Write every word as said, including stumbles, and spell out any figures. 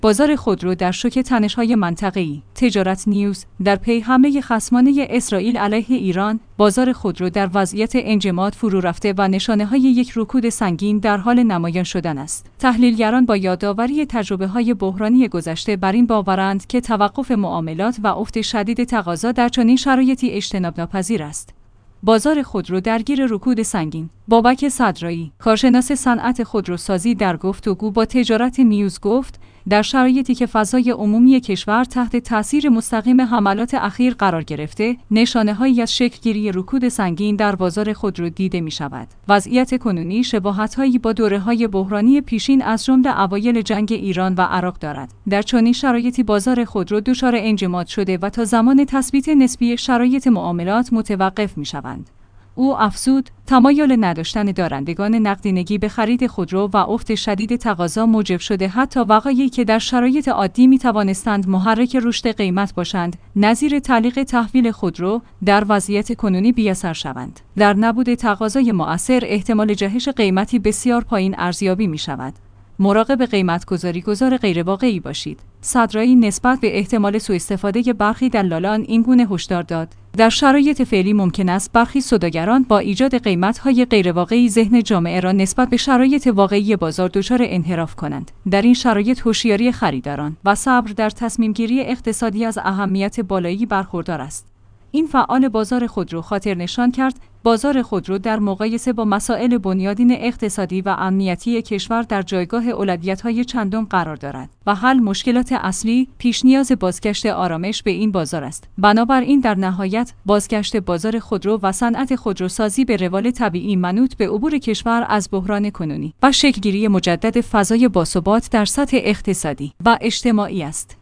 بازار خودرو در شوک تنش‌های منطقه‌ای. تجارت نیوز: در پی حمله خصمانه اسرائیل علیه ایران، بازار خودرو در وضعیت انجماد فرو رفته و نشانه‌های یک رکود سنگین در حال نمایان شدن است. تحلیلگران با یادآوری تجربه‌های بحرانی گذشته بر این باورند که توقف معاملات و افت شدید تقاضا در چنین شرایطی اجتناب ناپذیر است. بازار خودرو درگیر رکود سنگین. بابک صدرایی، کارشناس صنعت خودروسازی، در گفتگو با تجارت نیوز گفت: در شرایطی که فضای عمومی کشور تحت تأثیر مستقیم حملات اخیر قرار گرفته، نشانه‌هایی از شکل‌گیری رکود سنگین در بازار خودرو دیده می‌شود. وضعیت کنونی شباهت‌هایی با دوره‌های بحرانی پیشین از جمله اوایل جنگ ایران و عراق دارد. در چنین شرایطی بازار خودرو دچار انجماد شده و تا زمان تثبیت نسبی شرایط معاملات متوقف می‌شوند. او افزود: تمایل نداشتن دارندگان نقدینگی به خرید خودرو و افت شدید تقاضا موجب شده حتی وقایعی که در شرایط عادی می توانستند محرک رشد قیمت باشند، نظیر تعلیق تحویل خودرو، در وضعیت کنونی بی‌اثر شوند. در نبود تقاضای مؤثر، احتمال جهش قیمتی بسیار پایین ارزیابی می شود. مراقب قیمت‌گذاری گذار غیرواقعی باشید. صدرایی نسبت به احتمال سوء استفاده برخی دلالان این گونه هشدار داد: در شرایط فعلی ممکن است برخی سوداگران با ایجاد قیمت‌های غیرواقعی ذهن جامعه را نسبت به شرایط واقعی بازار دچار انحراف کنند. در این شرایط هوشیاری خریداران و صبر در تصمیم‌گیری اقتصادی از اهمیت بالایی برخوردار است. این فعال بازار خودرو خاطر نشان کرد بازار خودرو در مقایسه با مسائل بنیادین اقتصادی و امنیتی کشور در جایگاه اولویت‌های چندم قرار دارد و حل مشکلات اصلی پیش نیاز بازگشت آرامش به این بازار است. بنابراین در نهایت بازگشت بازار خودرو و صنعت خودروسازی به روال طبیعی منوط به عبور کشور از بحران کنونی و شکل‌گیری مجدد فضای باثبات در سطح اقتصادی و اجتماعی است.